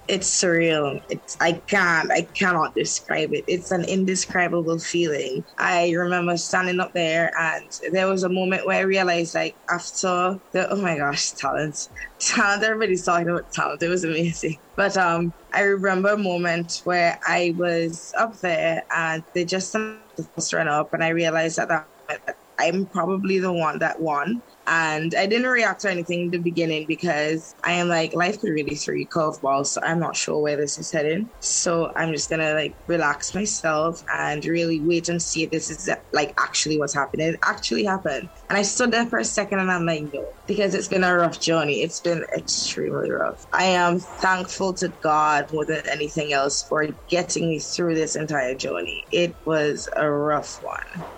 It's surreal. I cannot describe it. It's an indescribable feeling. I remember standing up there and there was a moment where I realized like after oh my gosh, talent, everybody's talking about talent. It was amazing. But I remember a moment where I was up there and they just the first run up and I realized at that moment that I'm probably the one that won. And I didn't react to anything in the beginning because I am like, life could really throw you curveballs. So I'm not sure where this is heading. So I'm just going to like relax myself and really wait and see if this is like actually what's happening. It actually happened. And I stood there for a second and I'm like, no, because it's been a rough journey. It's been extremely rough. I am thankful to God more than anything else for getting me through this entire journey. It was a rough one.